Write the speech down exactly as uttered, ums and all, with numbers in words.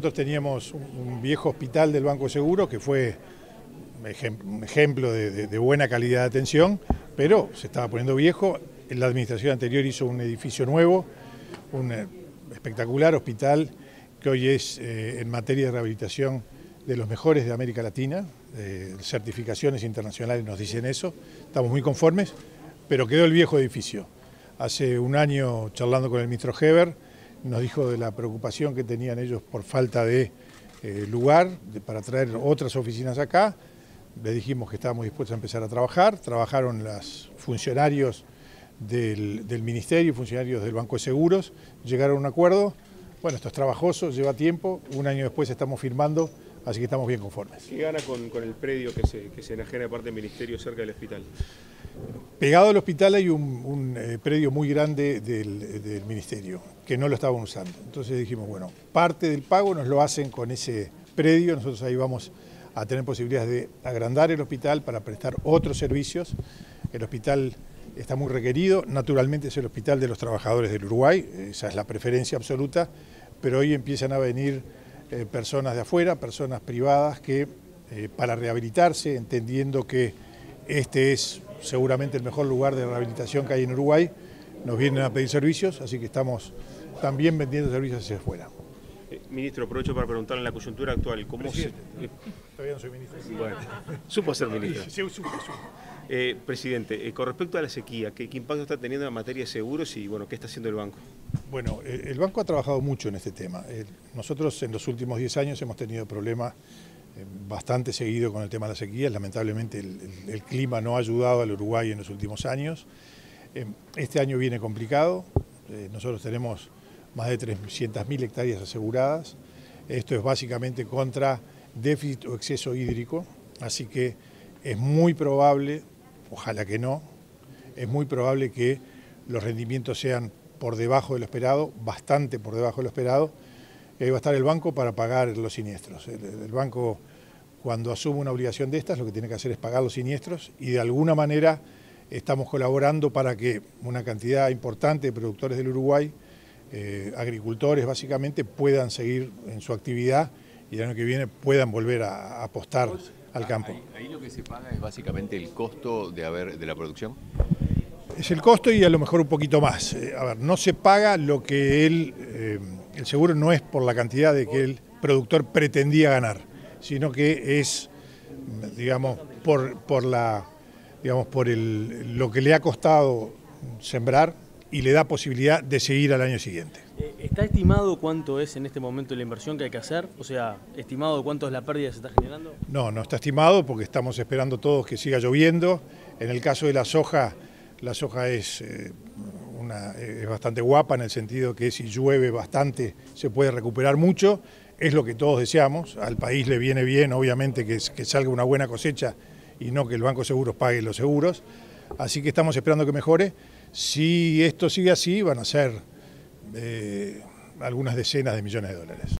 Nosotros teníamos un viejo hospital del Banco Seguro que fue un ejemplo de, de, de buena calidad de atención, pero se estaba poniendo viejo. La administración anterior hizo un edificio nuevo, un espectacular hospital que hoy es eh, en materia de rehabilitación de los mejores de América Latina. Eh, certificaciones internacionales nos dicen eso, estamos muy conformes, pero quedó el viejo edificio. Hace un año, charlando con el ministro Heber, nos dijo de la preocupación que tenían ellos por falta de eh, lugar de, para traer otras oficinas acá. Le dijimos que estábamos dispuestos a empezar a trabajar. Trabajaron los funcionarios del, del Ministerio y funcionarios del Banco de Seguros, llegaron a un acuerdo. Bueno, esto es trabajoso, lleva tiempo, un año después estamos firmando, así que estamos bien conformes. ¿Qué gana con, con el predio que se, que se enajena de parte del Ministerio cerca del hospital? Pegado al hospital hay un, un eh, predio muy grande del, del Ministerio, que no lo estaban usando. Entonces dijimos, bueno, parte del pago nos lo hacen con ese predio, nosotros ahí vamos a tener posibilidades de agrandar el hospital para prestar otros servicios. El hospital está muy requerido, naturalmente es el hospital de los trabajadores del Uruguay, esa es la preferencia absoluta, pero hoy empiezan a venir eh, personas de afuera, personas privadas que eh, para rehabilitarse, entendiendo que este es seguramente el mejor lugar de rehabilitación que hay en Uruguay, nos vienen a pedir servicios, así que estamos también vendiendo servicios hacia afuera. Eh, ministro, aprovecho para preguntarle en la coyuntura actual, ¿cómo Presidente, se...? Eh, todavía no soy ministro. Bueno, supo ser ministro. Sí, sí, supo, supo. Eh, presidente, eh, con respecto a la sequía, ¿qué, ¿qué impacto está teniendo en materia de seguros y bueno, qué está haciendo el banco? Bueno, eh, el banco ha trabajado mucho en este tema. Eh, nosotros en los últimos diez años hemos tenido problemas eh, bastante seguidos con el tema de la sequía. Lamentablemente el, el, el clima no ha ayudado al Uruguay en los últimos años. Eh, este año viene complicado. Eh, nosotros tenemos más de trescientas mil hectáreas aseguradas. Esto es básicamente contra déficit o exceso hídrico, así que es muy probable, ojalá que no, es muy probable que los rendimientos sean por debajo de lo esperado, bastante por debajo de lo esperado, y ahí va a estar el banco para pagar los siniestros. El, el banco, cuando asume una obligación de estas, lo que tiene que hacer es pagar los siniestros y de alguna manera estamos colaborando para que una cantidad importante de productores del Uruguay, eh, agricultores básicamente, puedan seguir en su actividad y el año que viene puedan volver a, a apostar al campo. Ahí, ahí lo que se paga es básicamente el costo de, haber, de la producción. Es el costo y a lo mejor un poquito más. Eh, a ver, no se paga lo que él, eh, el seguro no es por la cantidad de que el productor pretendía ganar, sino que es, digamos, por, por, la, digamos, por el, lo que le ha costado sembrar y le da posibilidad de seguir al año siguiente. ¿Está estimado cuánto es en este momento la inversión que hay que hacer? O sea, ¿estimado de cuánto es la pérdida que se está generando? No, no está estimado porque estamos esperando todos que siga lloviendo. En el caso de la soja, la soja es, eh, una, es bastante guapa en el sentido que si llueve bastante se puede recuperar mucho. Es lo que todos deseamos. Al país le viene bien, obviamente, que, que salga una buena cosecha y no que el Banco de Seguros pague los seguros. Así que estamos esperando que mejore. Si esto sigue así, van a ser eh, algunas decenas de millones de dólares.